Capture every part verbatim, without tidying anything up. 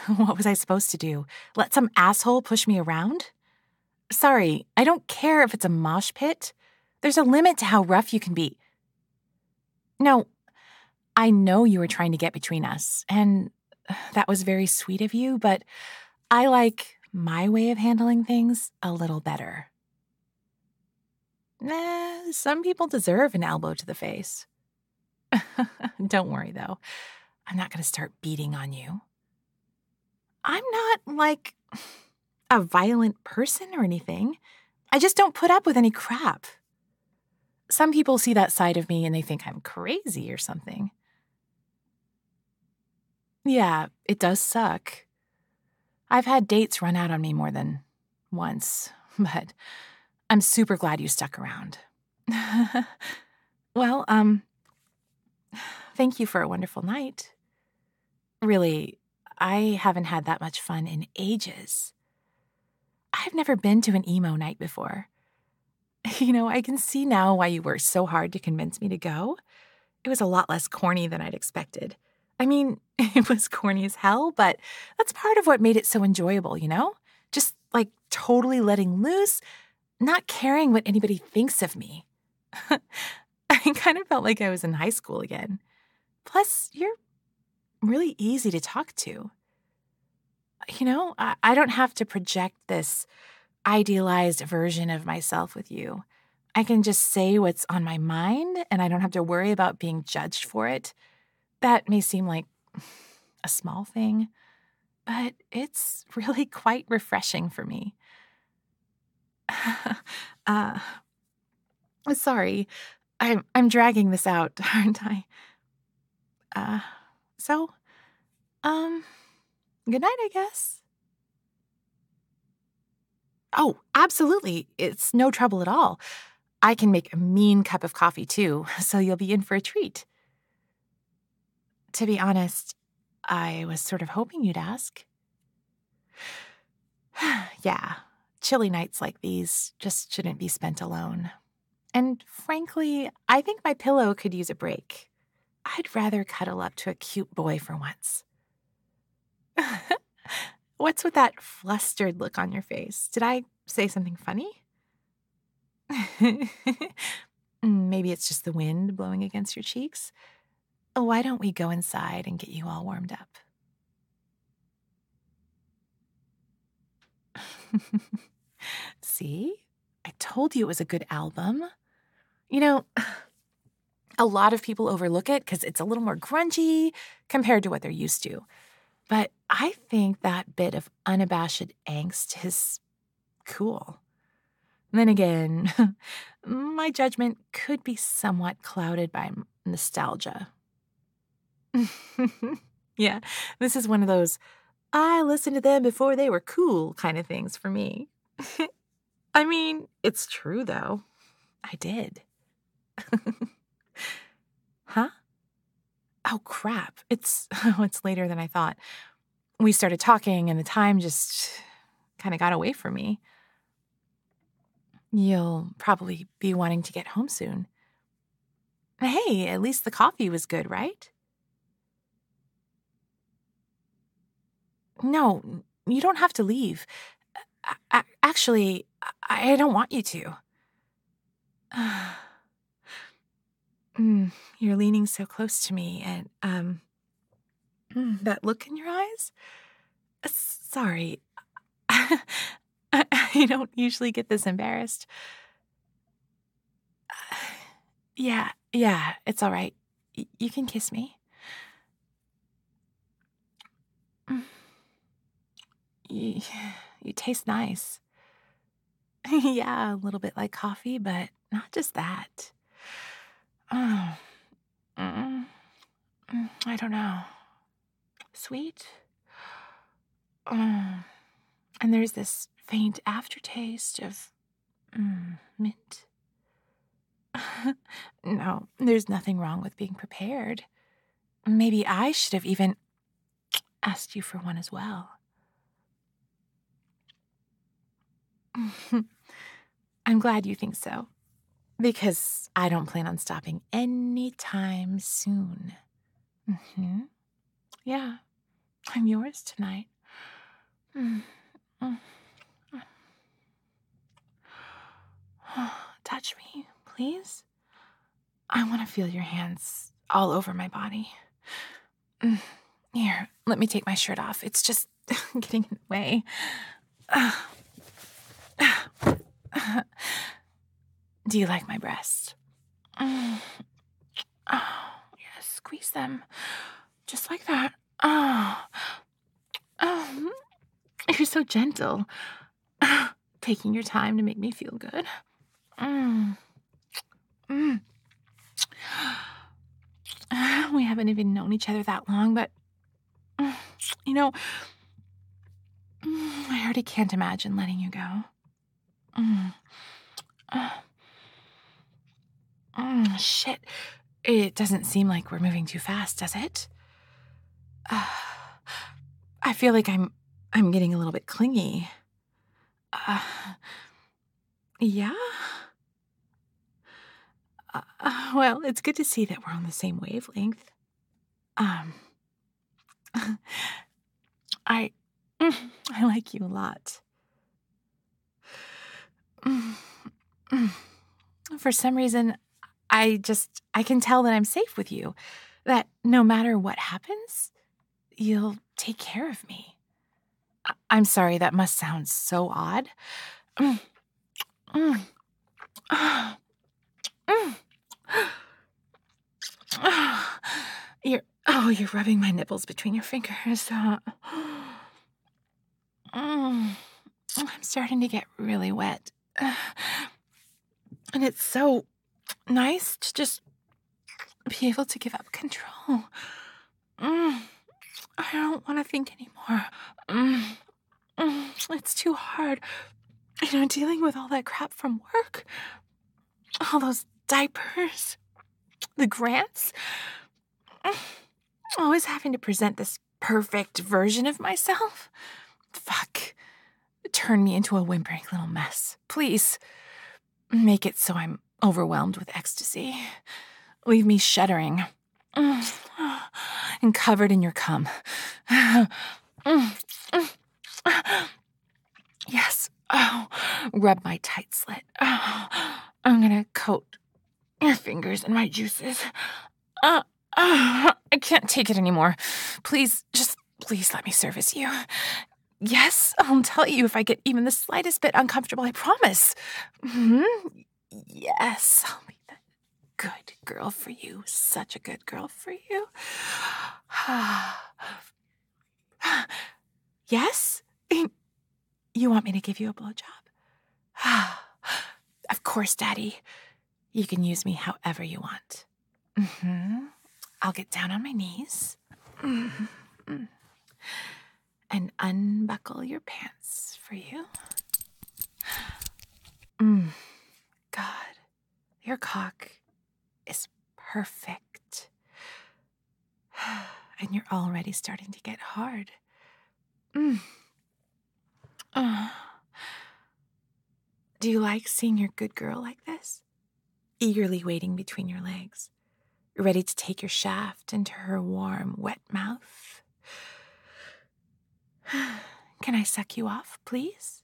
What was I supposed to do? Let some asshole push me around? Sorry, I don't care if it's a mosh pit. There's a limit to how rough you can be. No, I know you were trying to get between us, and that was very sweet of you, but I like my way of handling things a little better. Nah, some people deserve an elbow to the face. Don't worry, though. I'm not going to start beating on you. I'm not, like, a violent person or anything. I just don't put up with any crap. Some people see that side of me and they think I'm crazy or something. Yeah, it does suck. I've had dates run out on me more than once, but I'm super glad you stuck around. Well, um, thank you for a wonderful night. Really, I haven't had that much fun in ages. I've never been to an emo night before. You know, I can see now why you worked so hard to convince me to go. It was a lot less corny than I'd expected. I mean, it was corny as hell, but that's part of what made it so enjoyable, you know? Just, like, totally letting loose, not caring what anybody thinks of me. I kind of felt like I was in high school again. Plus, you're really easy to talk to. You know, I, I don't have to project this idealized version of myself with you. I can just say what's on my mind, and I don't have to worry about being judged for it. That may seem like a small thing, but it's really quite refreshing for me. uh, sorry, I'm I'm dragging this out, aren't I? Uh, so, um, good night, I guess. Oh, absolutely. It's no trouble at all. I can make a mean cup of coffee, too, so you'll be in for a treat. To be honest, I was sort of hoping you'd ask. Yeah, chilly nights like these just shouldn't be spent alone. And frankly, I think my pillow could use a break. I'd rather cuddle up to a cute boy for once. What's with that flustered look on your face? Did I say something funny? Maybe it's just the wind blowing against your cheeks. Why don't we go inside and get you all warmed up? See? I told you it was a good album. You know, a lot of people overlook it because it's a little more grungy compared to what they're used to. But I think that bit of unabashed angst is cool. And then again, my judgment could be somewhat clouded by nostalgia. Yeah, this is one of those, I listened to them before they were cool kind of things for me. I mean, it's true, though. I did. Huh? Oh, crap. It's, oh, it's later than I thought. We started talking, and the time just kind of got away from me. You'll probably be wanting to get home soon. Hey, at least the coffee was good, right? No, you don't have to leave. A- actually, I don't want you to. mm, you're leaning so close to me, and um, that look in your eyes? Sorry. I, I don't usually get this embarrassed. Yeah, yeah, it's all right. Y- you can kiss me. You, you taste nice. Yeah, a little bit like coffee, but not just that. Oh, mm, mm, I don't know. Sweet? Mm, and there's this faint aftertaste of mm, mint. No, there's nothing wrong with being prepared. Maybe I should have even asked you for one as well. I'm glad you think so, because I don't plan on stopping anytime soon. Mm-hmm. Yeah, I'm yours tonight. Mm, mm, mm. Touch me, please. I want to feel your hands all over my body. Mm. Here, let me take my shirt off. It's just getting in the way. Do you like my breasts? Mm. Oh, yes, squeeze them. Just like that. Oh, oh, you're so gentle. Taking your time to make me feel good. Mm. Mm. We haven't even known each other that long, but, you know, I already can't imagine letting you go. Mm. Mm, shit. It doesn't seem like we're moving too fast, does it? Uh, I feel like I'm I'm getting a little bit clingy. Uh, yeah? Uh, uh, well, it's good to see that we're on the same wavelength. Um, I, I like you a lot. For some reason, I just, I can tell that I'm safe with you. That no matter what happens, you'll take care of me. I- I'm sorry, that must sound so odd. Mm, mm, ah, mm. Ah, You're, oh, you're rubbing my nipples between your fingers. Uh, mm, I'm starting to get really wet. Uh, And it's so nice to just be able to give up control. Mm, I don't want to think anymore. Mm, mm, it's too hard. You know, dealing with all that crap from work. All those diapers. The grants. Mm, always having to present this perfect version of myself. Fuck. Turn me into a whimpering little mess. Please. Make it so I'm overwhelmed with ecstasy. Leave me shuddering. And covered in your cum. Yes. Oh, rub my tight slit. Oh, I'm gonna coat your fingers in my juices. Uh, uh, I can't take it anymore. Please, just please let me service you. Yes, I'll tell you if I get even the slightest bit uncomfortable, I promise. Hmm? Yes, I'll be that good girl for you. Such a good girl for you. Yes? You want me to give you a blowjob? Of course, Daddy. You can use me however you want. Mm-hmm. I'll get down on my knees. Mm-hmm. And unbuckle your pants for you. Mm. God, your cock is perfect. And you're already starting to get hard. Mm. Uh. Do you like seeing your good girl like this? Eagerly waiting between your legs, ready to take your shaft into her warm, wet mouth? Can I suck you off, please?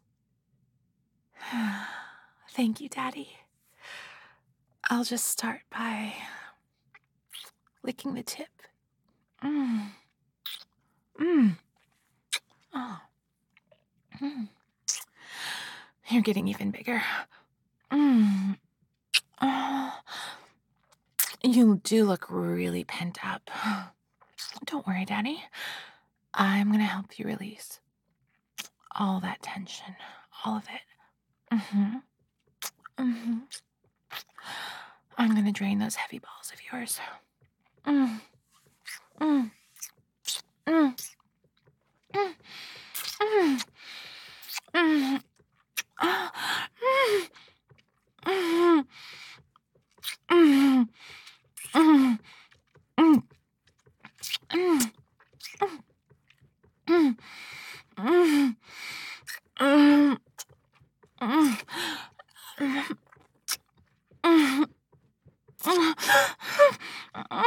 Thank you, Daddy. I'll just start by licking the tip. Mm. Mm. Oh. Mm. You're getting even bigger. Mm. Oh. You do look really pent up. Don't worry, Daddy. I'm gonna help you release all that tension, all of it. Mm-hmm. Mm-hmm. I'm gonna drain those heavy balls of yours. Mm. Mm. Mm. Mm. Mm. Mm. Ah. Mm. Mm. Mm. Mm. Mm. Mm. Mm. Mm. Mm. Mm. Mm.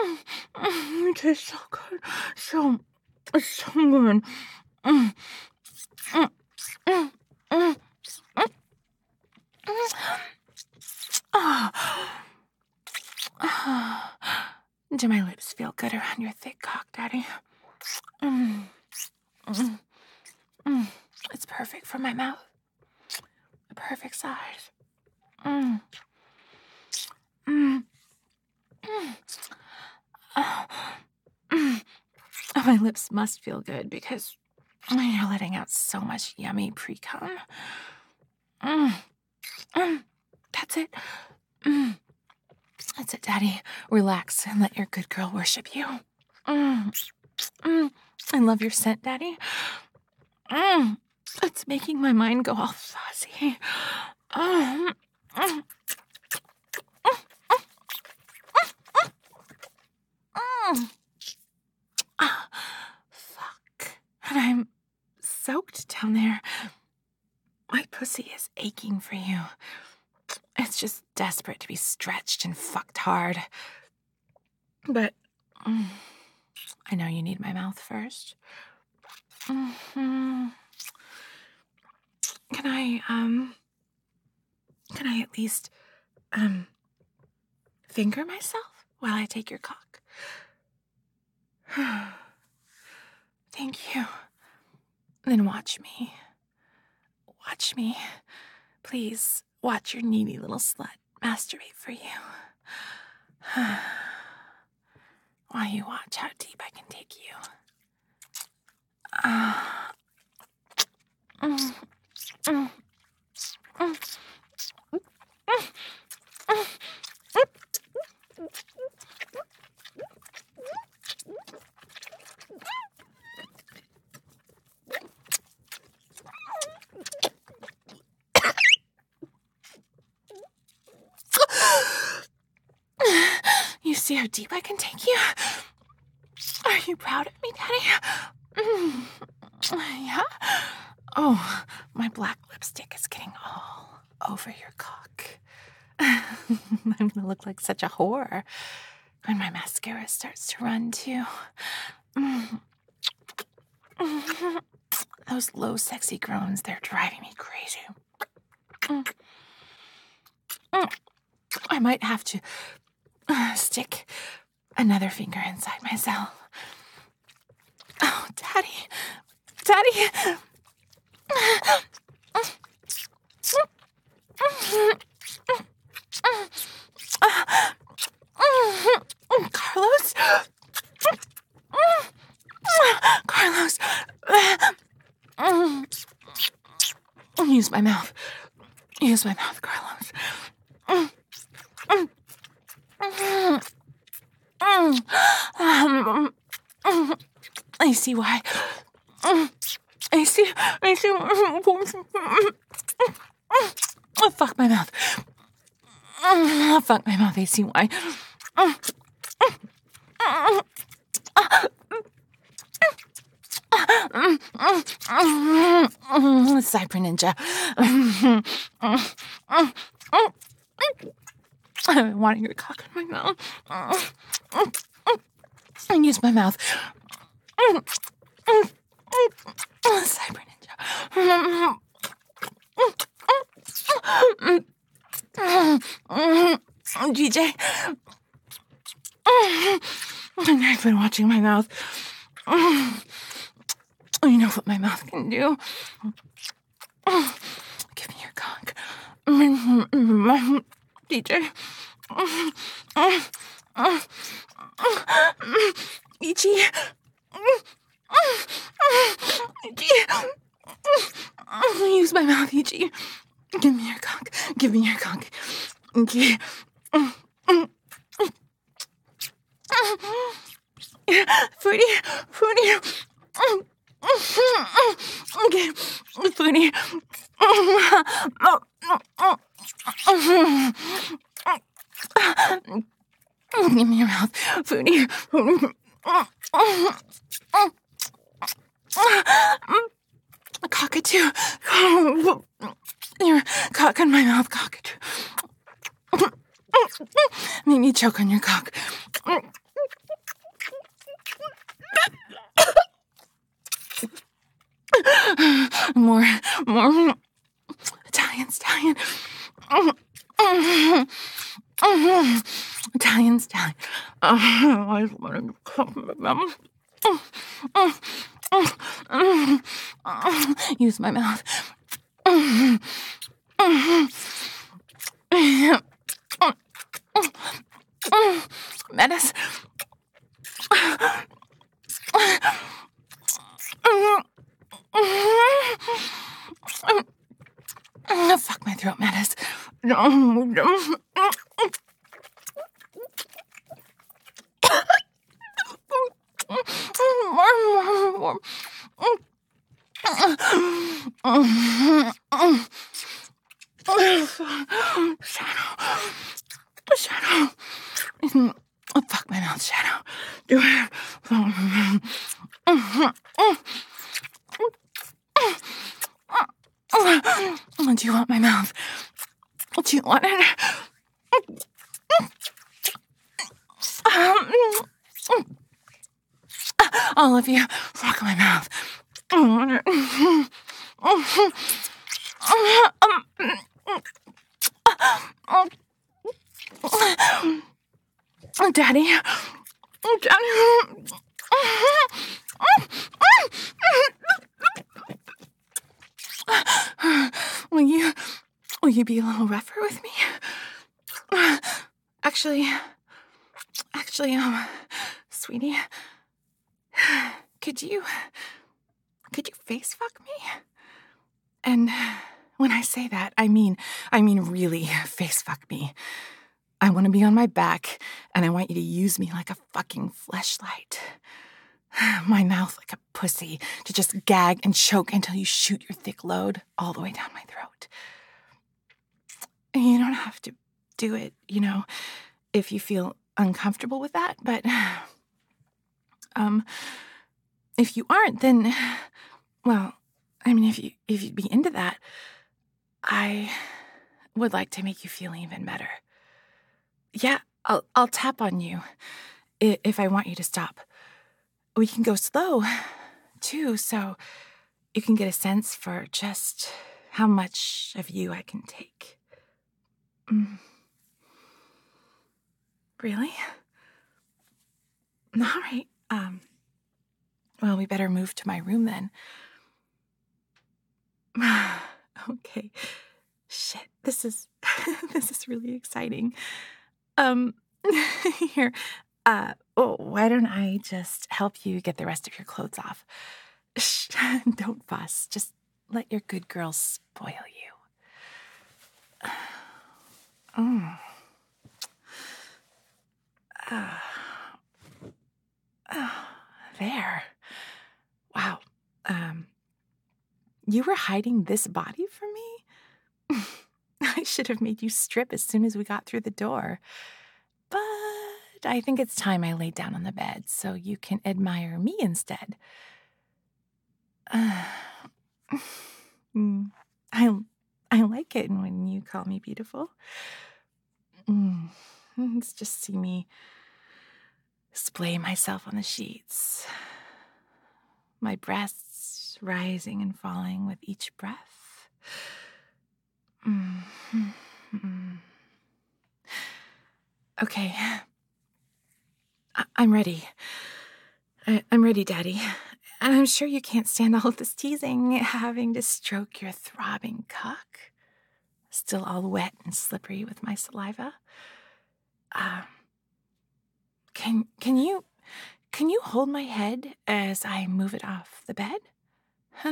It tastes so good. So, so good. Mm. Mm, mm, mm, mm, mm. Oh. Oh. Do my lips feel good around your thick cock, Daddy? Mm. Mm. Mm. It's perfect for my mouth. The perfect size. Mm. Mm. Mm. Oh. Mm. Oh, my lips must feel good because you're letting out so much yummy pre-cum. Mm. Mm. That's it. Mm. That's it, Daddy. Relax and let your good girl worship you. Mm. Mm. I love your scent, Daddy. Mm. It's making my mind go all fuzzy. Mm. Mm. Mm. Ah, fuck. And I'm soaked down there. My pussy is aching for you. It's just desperate to be stretched and fucked hard. But mm, I know you need my mouth first. Mm-hmm. Can I, um, can I at least, um, finger myself while I take your cock? Thank you. Then watch me. Watch me. Please watch your needy little slut masturbate for you. While you watch how deep I can take you. Uh, mm, mm, mm, mm, You see how deep I can take you? Are you proud of me, Daddy? Mm. Yeah? Oh, my black lipstick is getting all over your cock. I'm gonna look like such a whore when my mascara starts to run, too. Mm. Those low, sexy groans, they're driving me crazy. Mm. Mm. I might have to uh, stick another finger inside myself. Oh, Daddy. Daddy. Carlos. Carlos. Use my mouth. Use my mouth, Carlos. I see why. I see. I see. Oh, fuck my mouth. Oh, fuck my mouth. I see why. Cyber Ninja. I want your cock in my mouth. And use my mouth. Cyber Ninja. D J. I've been watching my mouth. You know what my mouth can do. Give me your cock. D J. Ichi. Ichi. Use my mouth, Ichi. Give me your cock. Give me your cock. Ichi. Foodie. Foodie. Okay. Foodie. Give me your mouth. Foodie. Cockatoo. Your cock in my mouth, cockatoo. Make me choke on your cock. More, more. Italian stallion. Italian stallion. I just wanted to come with them. Use my mouth. Menace. Fuck my throat, Menace. Shadow. Shadow. Oh, fuck my mouth, Shadow. Do it. Do you want my mouth? Do you want it? All of you, fuck my mouth. Daddy. Daddy. Will you, will you be a little rougher with me? Actually, actually, um, sweetie, could you, could you face fuck me? And when I say that, I mean, I mean really face fuck me. I want to be on my back, and I want you to use me like a fucking fleshlight. My mouth like a pussy to just gag and choke until you shoot your thick load all the way down my throat. You don't have to do it, you know, if you feel uncomfortable with that, but um, if you aren't, then, well, I mean, if you if you'd be into that, I would like to make you feel even better. Yeah, I'll I'll tap on you if I want you to stop. We can go slow, too, so you can get a sense for just how much of you I can take. Mm. Really? All right. Um. Well, we better move to my room then. Okay. Shit. This is this is really exciting. Um. Here. Uh. Oh, why don't I just help you get the rest of your clothes off? Shh, don't fuss. Just let your good girl spoil you. Mm. Uh, uh, there. Wow. Um, you were hiding this body from me? I should have made you strip as soon as we got through the door. But I think it's time I laid down on the bed so you can admire me instead. Uh, mm, I, I like it when you call me beautiful. Mm, let's just see me splay myself on the sheets. My breasts rising and falling with each breath. Mm, mm, mm. Okay. I- I'm ready. I- I'm ready, Daddy. And I'm sure you can't stand all of this teasing, having to stroke your throbbing cock, still all wet and slippery with my saliva. Um, can can you can you hold my head as I move it off the bed? Huh?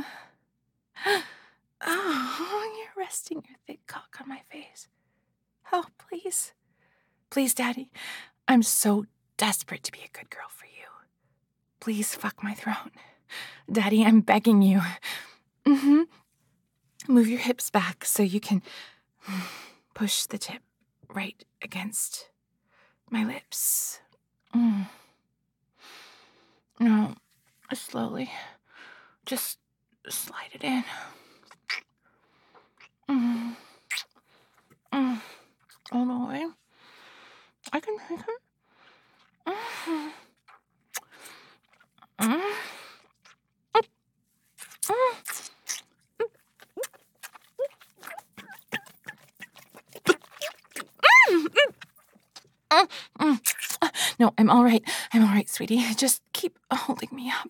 Oh, you're resting your thick cock on my face. Oh, please. Please, Daddy. I'm so desperate to be a good girl for you. Please fuck my throat. Daddy, I'm begging you. Mm-hmm. Move your hips back so you can push the tip right against my lips. Mm. No, slowly. Just slide it in. Mm. Mm. All the way. I can take it. Mm. Mm. Mm. No, I'm all right. I'm all right, sweetie. Just keep holding me up.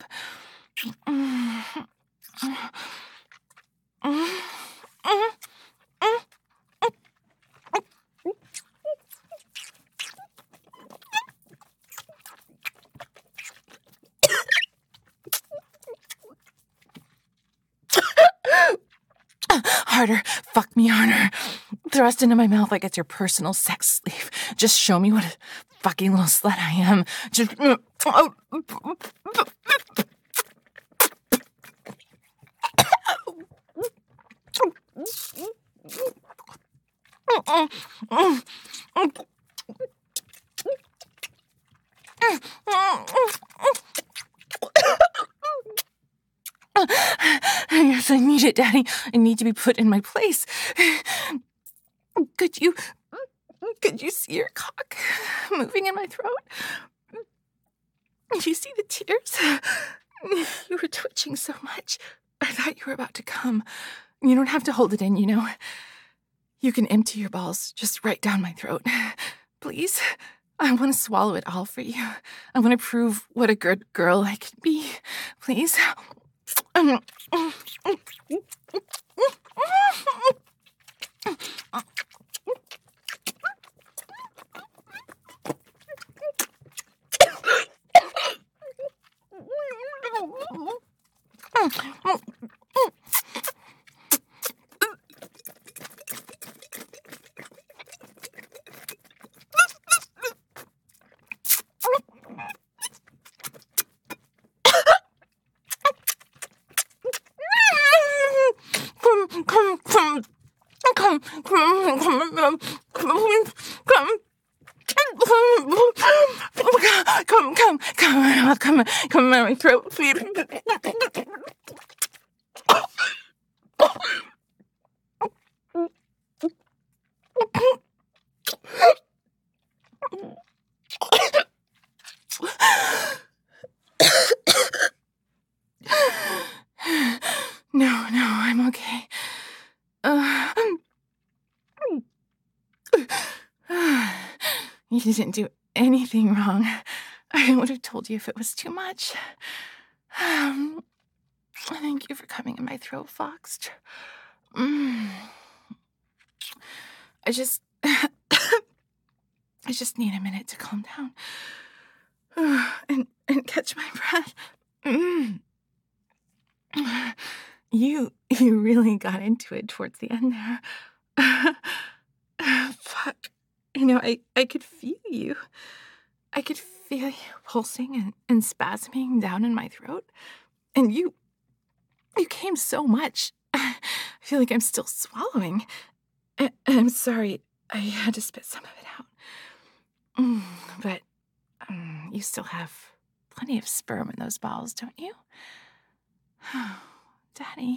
Harder. Fuck me harder. Thrust into my mouth like it's your personal sex slave. Just show me what a fucking little slut I am. Just... Yes, I need it, Daddy. I need to be put in my place. Could you... Could you see your cock moving in my throat? Did you see the tears? You were twitching so much. I thought you were about to come. You don't have to hold it in, you know. You can empty your balls just right down my throat. Please? I want to swallow it all for you. I want to prove what a good girl I can be. Please? Come, come, come, come, come, come, come, come. Come, come, come, come, come in my throat, please. No, no, I'm okay. Uh, you didn't do anything wrong. I would have told you if it was too much. Um, thank you for coming in my throat, Fox. Mm. I just... I just need a minute to calm down. and, and catch my breath. Mm. You, you really got into it towards the end there. Fuck. You know, I, I could feel you. I could feel you pulsing and, and spasming down in my throat. And you, you came so much. I feel like I'm still swallowing. I, I'm sorry. I had to spit some of it out. Mm, but um, you still have plenty of sperm in those balls, don't you? Daddy,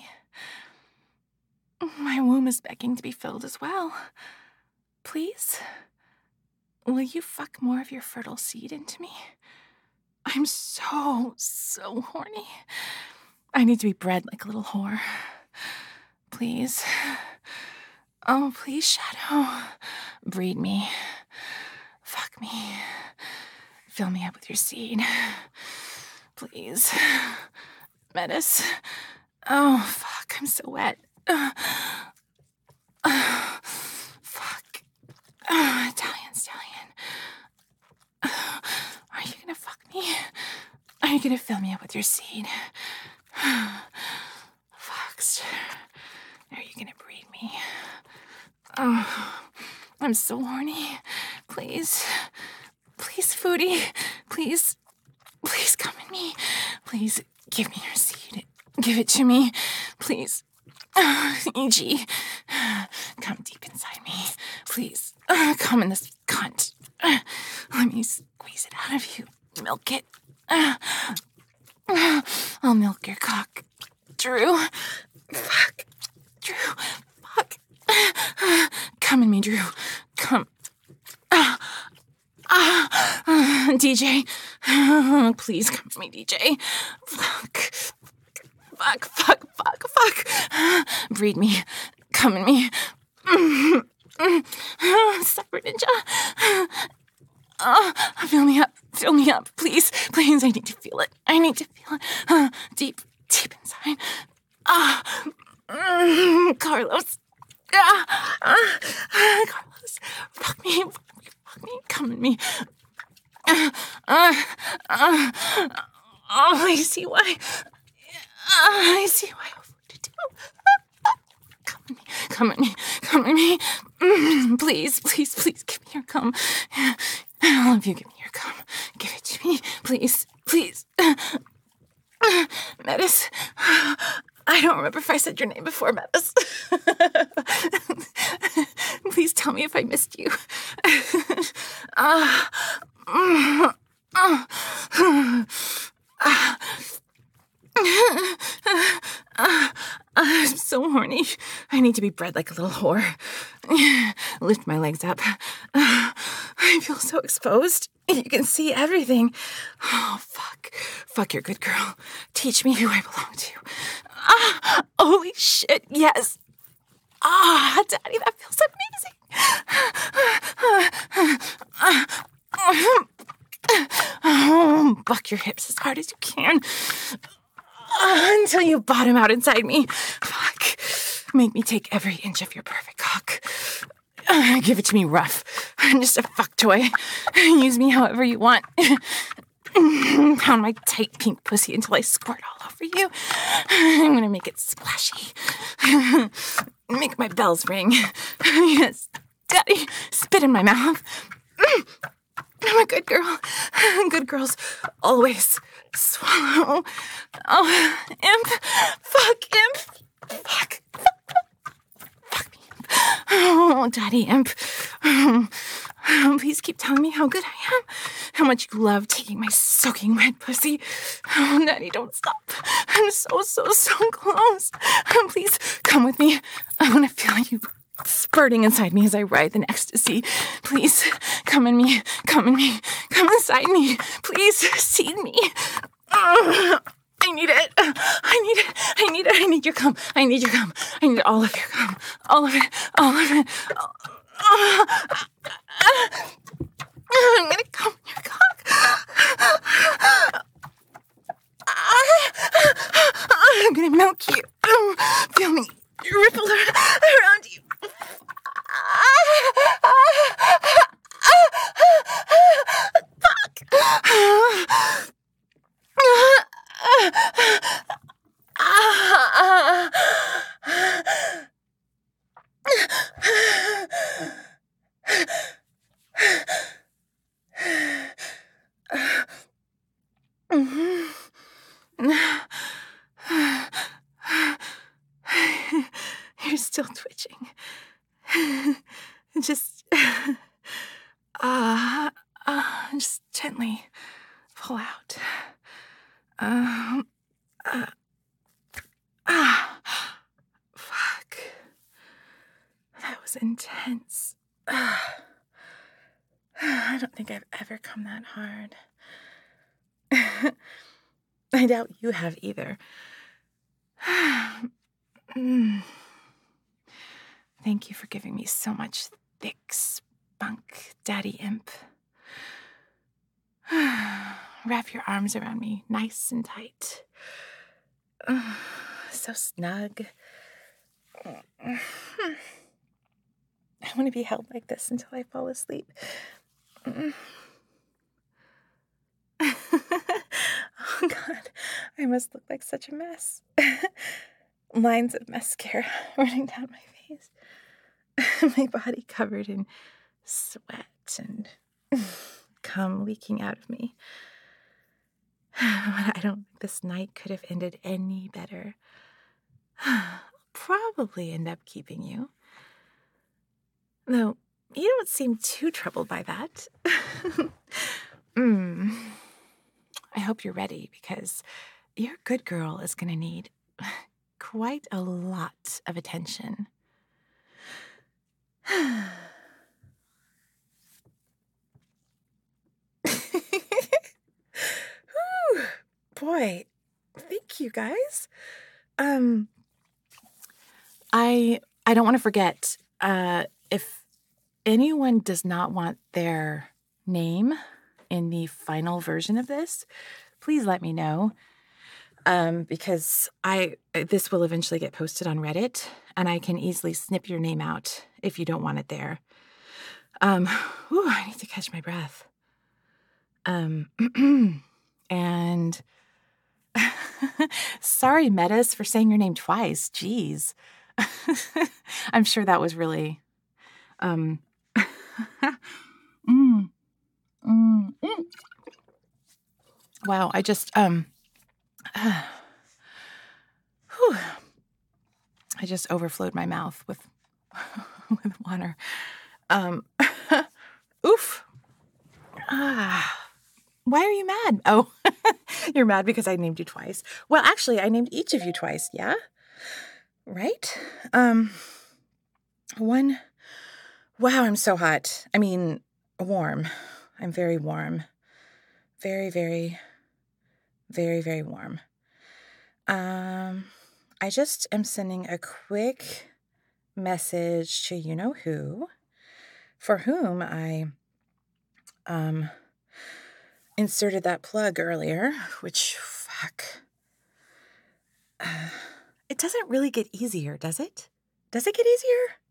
my womb is begging to be filled as well. Please, will you fuck more of your fertile seed into me? I'm so, so horny. I need to be bred like a little whore. Please. Oh, please, Shadow. Breed me. Fuck me. Fill me up with your seed. Please. Metis. Oh, fuck, I'm so wet. Uh, uh, fuck. Uh, Italian stallion. Uh, are you gonna fuck me? Are you gonna fill me up with your seed? Fox. Are you gonna breed me? Oh, I'm so horny. Please. Please, Foodie. Please. Please come in me. Please give me your seed. Give it to me. Please. Uh, E G. Come deep inside me. Please. Uh, come in this cunt. Uh, let me squeeze it out of you. Milk it. Uh, uh, I'll milk your cock. Drew. Fuck. Drew. Fuck. Uh, come in me, Drew. Come. Uh, uh, uh, D J. Uh, please come to me, D J. Fuck. Fuck, fuck, fuck, fuck. Breed me. Come in me. Cyber Ninja. Uh, fill me up. I need to feel it. I need to feel it. Uh, deep, deep inside. Ah, mm, Carlos. Ah, ah, ah, Carlos. Fuck me. Fuck me. Come at me. Uh, uh, uh, oh, I see why. Uh, I see why I was to do. Come at me. Come at me. Come at me. Mm, please, please, please give me your cum. I love you. Give me your cum. Give it to me. Please, please. Metis. I don't remember if I said your name before, Metis. Please tell me if I missed you. uh, uh, uh, uh, uh, I'm so horny. I need to be bred like a little whore. Lift my legs up. Uh, I feel so exposed. You can see everything. Oh, fuck. Fuck, you're a good girl. Teach me who I belong to. Ah, holy shit, yes. Ah, Daddy, that feels amazing. Oh, buck your hips as hard as you can. Uh, until you bottom out inside me. Fuck. Make me take every inch of your perfect cock. Uh, give it to me rough. I'm just a fuck toy. Use me however you want. Pound my tight pink pussy until I squirt all over you. I'm gonna make it splashy. Make my bells ring. Yes, Daddy, spit in my mouth. I'm a good girl. Good girls always swallow. Oh, imp. Fuck, imp. Fuck. Fuck me, imp. Oh, Daddy, imp. Please keep telling me how good I am. How much you love taking my soaking wet pussy. Oh, Daddy, don't stop. I'm so, so, so close. Please come with me. I want to feel you spurting inside me as I ride in ecstasy. Please, come in me, come in me, come inside me. Please, seed me. Uh, I need it. I need it. I need it. I need your cum. I need your cum. I need all of your cum. All of it. All of it. Uh, uh, uh, I'm gonna cum in your cock. I'm gonna milk you. Feel me ripple around you. You're still twitching. Just, uh, uh, just gently pull out. Um, uh, ah, fuck. That was intense. Uh, I don't think I've ever come that hard. I doubt you have either. mm. Thank you for giving me so much thick spunk, Daddy Imp. Wrap your arms around me nice and tight. Uh, so snug. I want to be held like this until I fall asleep. Oh, God. I must look like such a mess. Lines of mascara running down my face. My body covered in sweat and cum leaking out of me. I don't think this night could have ended any better. I'll probably end up keeping you. Though, you don't seem too troubled by that. mm. I hope you're ready, because your good girl is going to need quite a lot of attention. Whew, boy, thank you guys. Um, I I don't want to forget. Uh, if anyone does not want their name in the final version of this, please let me know. Um, because I this will eventually get posted on Reddit, and I can easily snip your name out if you don't want it there. Um, whew, I need to catch my breath. Um, and sorry, Metis, for saying your name twice. Jeez. I'm sure that was really, um, mm, mm, mm. Wow, I just, um, uh, whew, I just overflowed my mouth with, with water. Um, oof. Ah. Why are you mad? Oh, you're mad because I named you twice. Well, actually, I named each of you twice, yeah? Right? Um, one, wow, I'm so hot. I mean, warm. I'm very warm. Very, very, very, very warm. Um, I just am sending a quick message to you-know-who, for whom I, um... inserted that plug earlier, which, fuck. Uh, it doesn't really get easier, does it? Does it get easier?